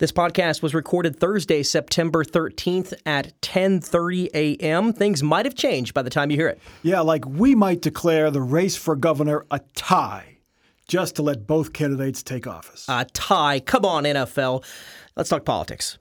This podcast was recorded Thursday, September 13th at 10:30 a.m. Things might have changed by the time you hear it. Yeah, like we might declare the race for governor a tie just to let both candidates take office. A tie. Come on, NFL. Let's talk politics.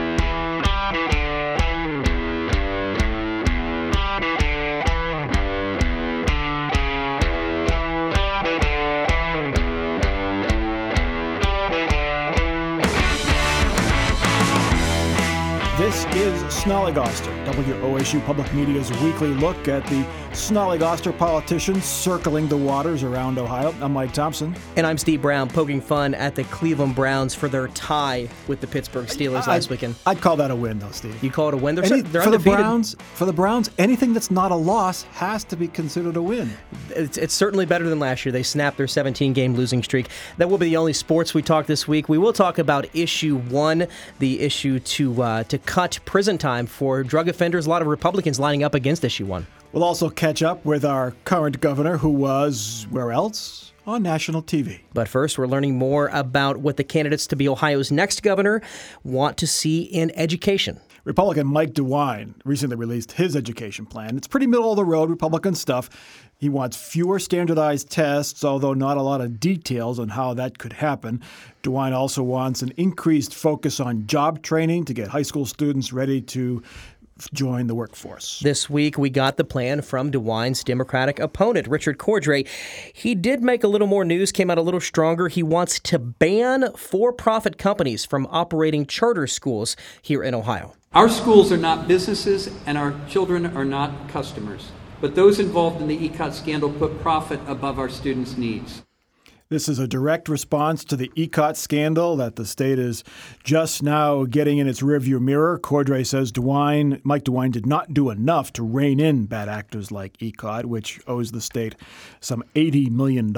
This is Snollygoster, WOSU Public Media's weekly look at the Snollygoster politicians circling the waters around Ohio. I'm Mike Thompson. And I'm Steve Brown, poking fun at the Cleveland Browns for their tie with the Pittsburgh Steelers last weekend. I'd call that a win, though, Steve. You call it a win? They're for undefeated. For the Browns, anything that's not a loss has to be considered a win. It's certainly better than last year. They snapped their 17-game losing streak. That will be the only sports we talk this week. We will talk about Issue 1, the issue to cut prison time for drug offenders. A lot of Republicans lining up against Issue 1. We'll also catch up with our current governor, who was, where else? On national TV. But first, we're learning more about what the candidates to be Ohio's next governor want to see in education. Republican Mike DeWine recently released his education plan. It's pretty middle-of-the-road Republican stuff. He wants fewer standardized tests, although not a lot of details on how that could happen. DeWine also wants an increased focus on job training to get high school students ready to join the workforce. This week, we got the plan from DeWine's Democratic opponent, Richard Cordray. He did make a little more news, came out a little stronger. He wants to ban for-profit companies from operating charter schools here in Ohio. Our schools are not businesses, and our children are not customers. But those involved in the ECOT scandal put profit above our students' needs. This is a direct response to the ECOT scandal that the state is just now getting in its rearview mirror. Cordray says Mike DeWine did not do enough to rein in bad actors like ECOT, which owes the state some $80 million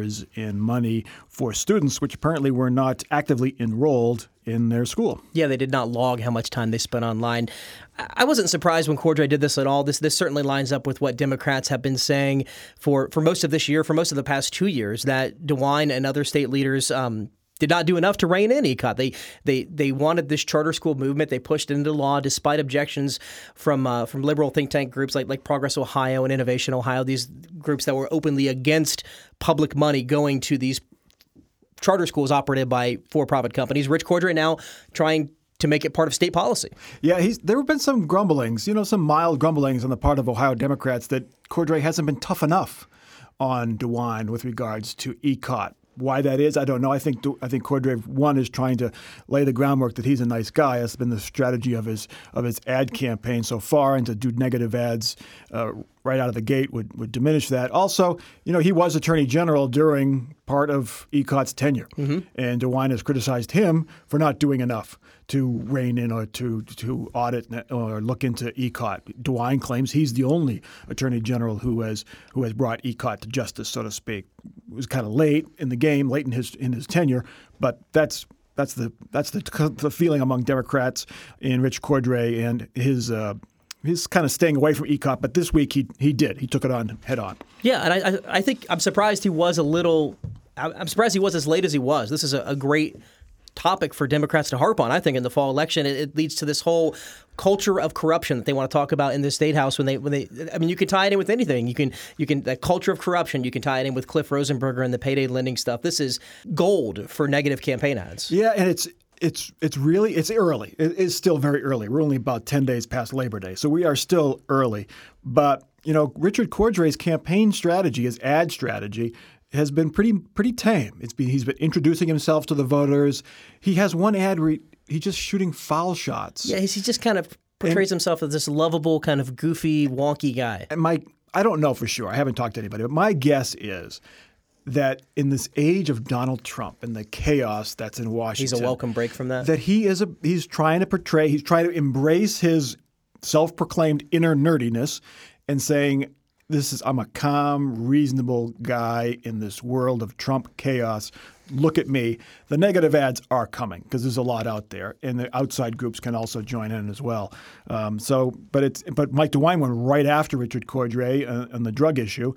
in money for students which apparently were not actively enrolled in their school. Yeah, they did not log how much time they spent online. I wasn't surprised when Cordray did this at all. This certainly lines up with what Democrats have been saying for most of this year, for most of the past 2 years, that DeWine and other state leaders did not do enough to rein in ECOT. They wanted this charter school movement. They pushed it into law despite objections from liberal think tank groups like Progress Ohio and Innovation Ohio, these groups that were openly against public money going to these charter schools operated by for-profit companies. Rich Cordray now trying to make it part of state policy. Yeah, there have been some grumblings, some mild grumblings on the part of Ohio Democrats that Cordray hasn't been tough enough on DeWine with regards to ECOT. Why that is, I don't know. I think Cordray, one, is trying to lay the groundwork that he's a nice guy. That's been the strategy of his ad campaign so far, and to do negative ads right out of the gate would diminish that. Also, he was Attorney General during part of ECOT's tenure, and DeWine has criticized him for not doing enough to rein in or to audit or look into ECOT. DeWine claims he's the only Attorney General who has brought ECOT to justice, so to speak. It was kind of late in the game, late in his tenure, but that's the feeling among Democrats in Rich Cordray and his kind of staying away from ECOT. But this week he did. He took it on head on. Yeah, and I think I'm surprised he was I'm surprised he was as late as he was. This is a great topic for Democrats to harp on, I think, in the fall election. It leads to this whole culture of corruption that they want to talk about in the State House when they you can tie it in with anything. You can that culture of corruption, you can tie it in with Cliff Rosenberger and the payday lending stuff. This is gold for negative campaign ads. Yeah, and it's early. It is still very early. We're only about 10 days past Labor Day, so we are still early. But, Richard Cordray's campaign strategy, his ad strategy, has been pretty tame. He's been introducing himself to the voters. He has one ad where he's just shooting foul shots. Yeah, he just kind of portrays himself as this lovable, kind of goofy, wonky guy. And I don't know for sure. I haven't talked to anybody, but my guess is that in this age of Donald Trump and the chaos that's in Washington, he's a welcome break from that. That he's trying to embrace his self-proclaimed inner nerdiness and saying, I'm a calm, reasonable guy in this world of Trump chaos. Look at me. The negative ads are coming because there's a lot out there, and the outside groups can also join in as well. But Mike DeWine went right after Richard Cordray on the drug issue,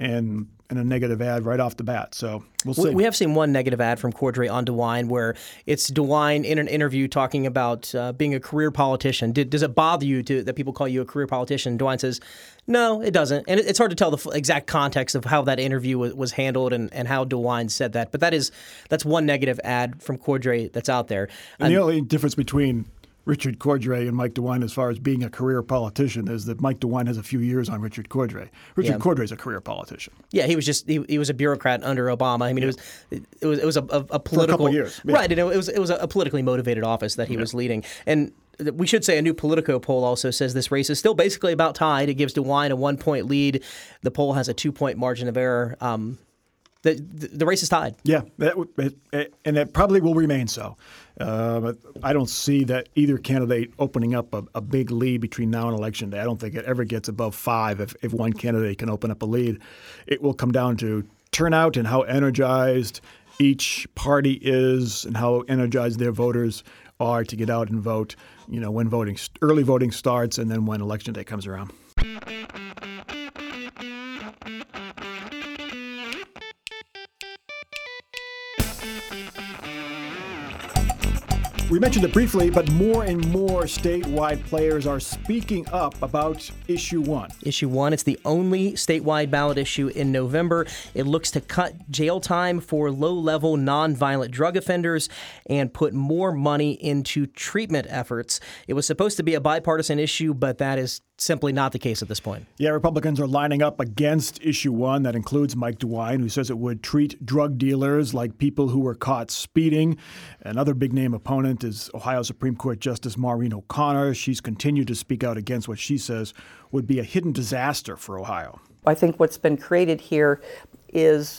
and a negative ad right off the bat. So we'll see. We have seen one negative ad from Cordray on DeWine where it's DeWine in an interview talking about being a career politician. Does it bother you that people call you a career politician? DeWine says, no, it doesn't. And it's hard to tell the exact context of how that interview was handled and how DeWine said that. But that's one negative ad from Cordray that's out there. And the only difference between Richard Cordray and Mike DeWine as far as being a career politician is that Mike DeWine has a few years on Richard Cordray. Richard Cordray is a career politician. Yeah, he was just he was a bureaucrat under Obama. I mean, it was a political for a couple of years. Yeah. Right. And it was a politically motivated office that he was leading. And we should say a new Politico poll also says this race is still basically about tied. It gives DeWine a 1-point lead. The poll has a 2-point margin of error. The race is tied. Yeah, and it probably will remain so. I don't see that either candidate opening up a big lead between now and Election Day. I don't think it ever gets above 5 if one candidate can open up a lead. It will come down to turnout and how energized each party is and how energized their voters are to get out and vote, when early voting starts and then when Election Day comes around. We mentioned it briefly, but more and more statewide players are speaking up about Issue 1. Issue 1, it's the only statewide ballot issue in November. It looks to cut jail time for low-level nonviolent drug offenders and put more money into treatment efforts. It was supposed to be a bipartisan issue, but that is simply not the case at this point. Yeah, Republicans are lining up against Issue 1. That includes Mike DeWine, who says it would treat drug dealers like people who were caught speeding. Another big-name opponent is Ohio Supreme Court Justice Maureen O'Connor. She's continued to speak out against what she says would be a hidden disaster for Ohio. I think what's been created here is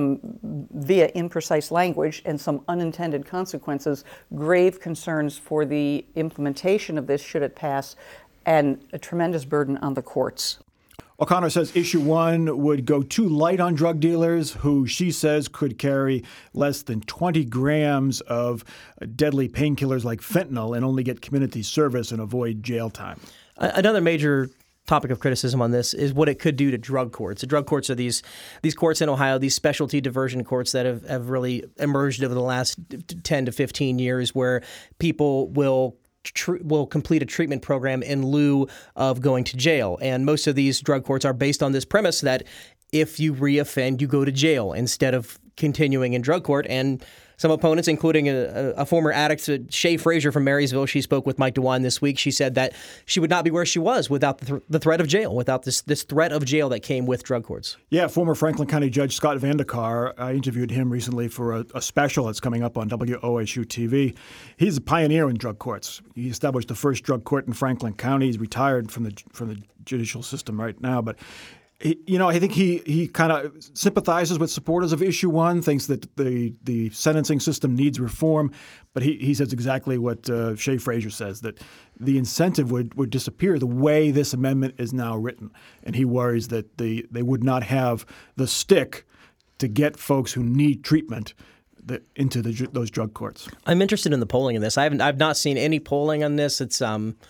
via imprecise language and some unintended consequences, grave concerns for the implementation of this should it pass, and a tremendous burden on the courts. O'Connor says Issue 1 would go too light on drug dealers who she says could carry less than 20 grams of deadly painkillers like fentanyl and only get community service and avoid jail time. Another major topic of criticism on this is what it could do to drug courts. The drug courts are these courts in Ohio, these specialty diversion courts that have really emerged over the last 10 to 15 years where people will complete a treatment program in lieu of going to jail. And most of these drug courts are based on this premise that if you reoffend, you go to jail instead of continuing in drug court. And some opponents, including a former addict, Shay Frazier from Marysville, she spoke with Mike DeWine this week. She said that she would not be where she was without the threat of jail, without this threat of jail that came with drug courts. Yeah, former Franklin County Judge Scott Vandekar, I interviewed him recently for a special that's coming up on WOSU TV. He's a pioneer in drug courts. He established the first drug court in Franklin County. He's retired from the judicial system right now, but I think he kind of sympathizes with supporters of Issue 1, thinks that the sentencing system needs reform, but he says exactly what Shay Frazier says, that the incentive would disappear the way this amendment is now written. And he worries that they would not have the stick to get folks who need treatment into those drug courts. I'm interested in the polling in this. I've not seen any polling on this. It's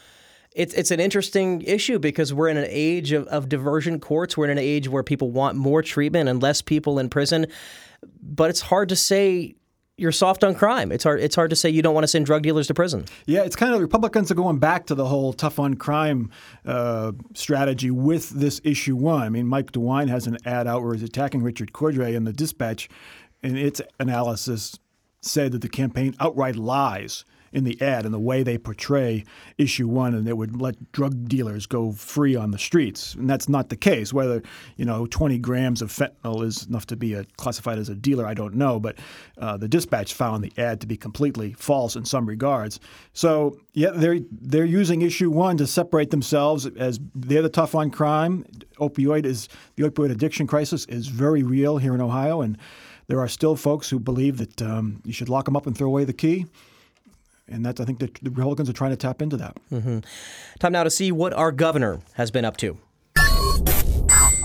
an interesting issue because we're in an age of diversion courts. We're in an age where people want more treatment and less people in prison. But it's hard to say you're soft on crime. It's hard to say you don't want to send drug dealers to prison. Yeah, it's kind of Republicans are going back to the whole tough on crime strategy with this Issue 1. I mean, Mike DeWine has an ad out where he's attacking Richard Cordray, and the Dispatch in its analysis said that the campaign outright lies in the ad and the way they portray Issue 1, and they would let drug dealers go free on the streets. And that's not the case. Whether 20 grams of fentanyl is enough to be classified as a dealer, I don't know. But the Dispatch found the ad to be completely false in some regards. So yeah, they're using Issue 1 to separate themselves as they're the tough on crime. The opioid addiction crisis is very real here in Ohio, and there are still folks who believe that you should lock them up and throw away the key. And I think the Republicans are trying to tap into that. Mm-hmm. Time now to see what our governor has been up to.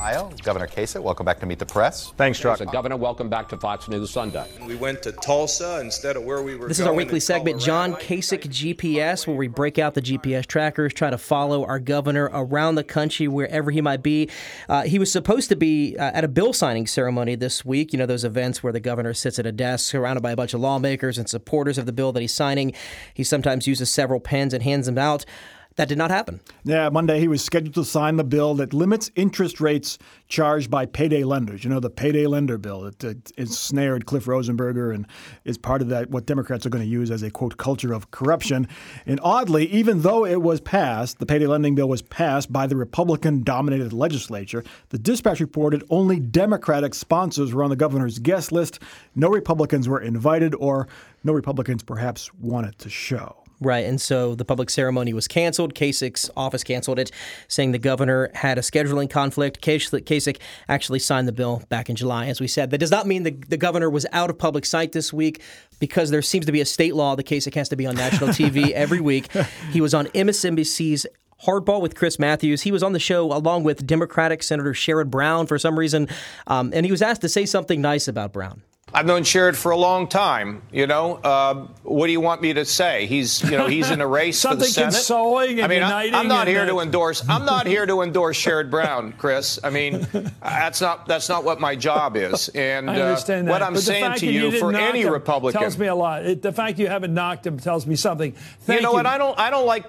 Ohio. Governor Kasich, welcome back to Meet the Press. Thanks, Chuck. Governor, welcome back to Fox News Sunday. We went to Tulsa instead of where we were. This is our weekly segment, John Kasich GPS, where we break out the GPS trackers, try to follow our governor around the country, wherever he might be. He was supposed to be at a bill signing ceremony this week. You know, those events where the governor sits at a desk surrounded by a bunch of lawmakers and supporters of the bill that he's signing. He sometimes uses several pens and hands them out. That did not happen. Yeah, Monday he was scheduled to sign the bill that limits interest rates charged by payday lenders. You know, the payday lender bill that ensnared Cliff Rosenberger and is part of that, what Democrats are going to use as a, quote, culture of corruption. And oddly, even though it was passed, the payday lending bill was passed by the Republican-dominated legislature, the Dispatch reported only Democratic sponsors were on the governor's guest list. No Republicans were invited, or no Republicans perhaps wanted to show. Right, and so the public ceremony was canceled. Kasich's office canceled it, saying the governor had a scheduling conflict. Kasich actually signed the bill back in July, as we said. That does not mean the governor was out of public sight this week, because there seems to be a state law that Kasich has to be on national TV every week. He was on MSNBC's Hardball with Chris Matthews. He was on the show along with Democratic Senator Sherrod Brown for some reason, and he was asked to say something nice about Brown. I've known Sherrod for a long time. You know, what do you want me to say? He's in a race for the Senate. Consoling and uniting. I'm not here to endorse. I'm not here to endorse Sherrod Brown, Chris. I mean, that's not what my job is. And I understand that. What I'm saying to you, for any Republican, tells me a lot. The fact you haven't knocked him tells me something. You know what? I don't like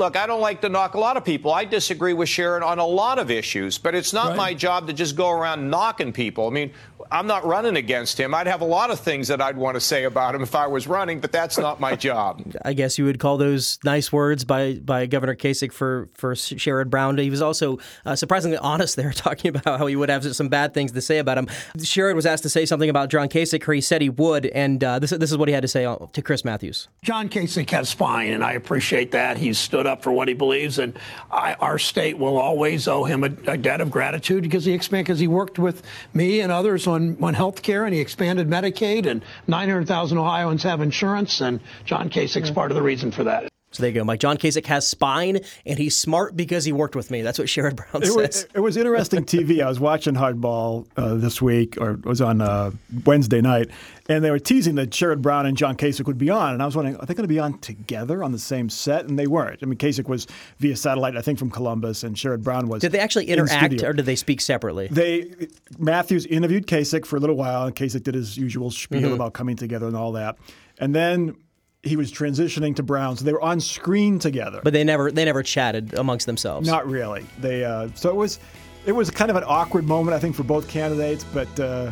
to knock a lot of people. I disagree with Sherrod on a lot of issues, but it's not my job to just go around knocking people. I mean, I'm not running against him. I'd have a lot of things that I'd want to say about him if I was running, but that's not my job. I guess you would call those nice words by Governor Kasich for Sherrod Brown. He was also surprisingly honest there, talking about how he would have some bad things to say about him. Sherrod was asked to say something about John Kasich, or he said he would, and this is what he had to say to Chris Matthews. John Kasich has spine, and I appreciate that. He's stood up for what he believes, and our state will always owe him a debt of gratitude because he worked with me and others on health care, and he expanded Medicaid, and 900,000 Ohioans have insurance, and John Kasich's part of the reason for that. So there you go, Mike. John Kasich has spine, and he's smart because he worked with me. That's what Sherrod Brown says. It was interesting TV. I was watching Hardball this week, or it was on Wednesday night, and they were teasing that Sherrod Brown and John Kasich would be on. And I was wondering, are they going to be on together on the same set? And they weren't. I mean, Kasich was via satellite, I think, from Columbus, and Sherrod Brown was. Did they actually interact, or did they speak separately? Matthews interviewed Kasich for a little while, and Kasich did his usual spiel about coming together and all that. And then he was transitioning to Brown, so they were on screen together. But they never chatted amongst themselves. Not really. So it was kind of an awkward moment, I think, for both candidates. But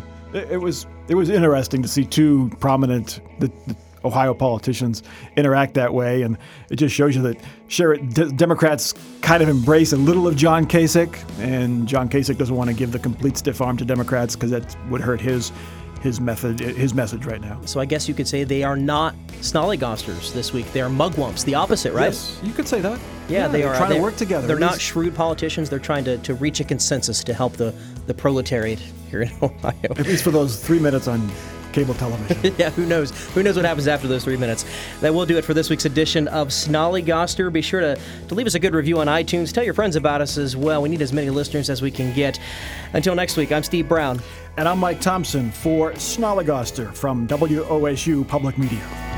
it was interesting to see two prominent the Ohio politicians interact that way, and it just shows you that Democrats kind of embrace a little of John Kasich, and John Kasich doesn't want to give the complete stiff arm to Democrats because that would hurt his message right now. So I guess you could say they are not snollygosters this week. They are mugwumps, the opposite, right? Yes, you could say that. Yeah, they are trying to work together. They're not shrewd politicians. They're trying to reach a consensus to help the proletariat here in Ohio. At least for those 3 minutes on cable television. Yeah, who knows? Who knows what happens after those 3 minutes? That will do it for this week's edition of Snollygoster. Be sure to leave us a good review on iTunes. Tell your friends about us as well. We need as many listeners as we can get. Until next week, I'm Steve Brown. And I'm Mike Thompson for Snollygoster from WOSU Public Media.